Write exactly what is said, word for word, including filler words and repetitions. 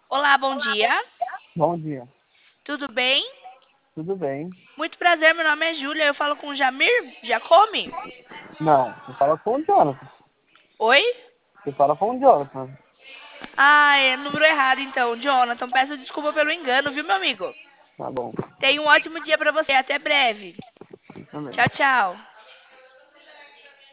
Olá, bom dia. Bom dia. Tudo bem? Tudo bem? Muito prazer, meu nome é Júlia. Eu falo com o Jamir Jacome. Não, você fala com o Jonathan. Oi? Você fala com o Jonathan. Ah, é número errado então, Jonathan. Peço desculpa pelo engano, viu, meu amigo? Tá bom. Tenha um ótimo dia pra você. Até breve. Você também. Tchau, tchau.